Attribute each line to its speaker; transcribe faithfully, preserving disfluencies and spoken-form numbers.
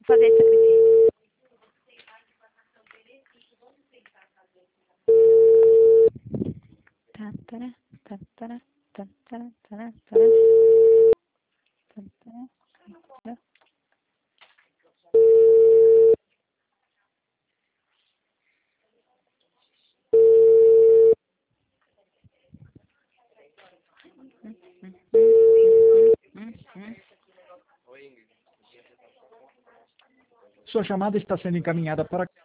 Speaker 1: fazer esse sacrifício. Tantara, tantara, tantara, tantara, tantara, tantara.
Speaker 2: Sua chamada está sendo encaminhada para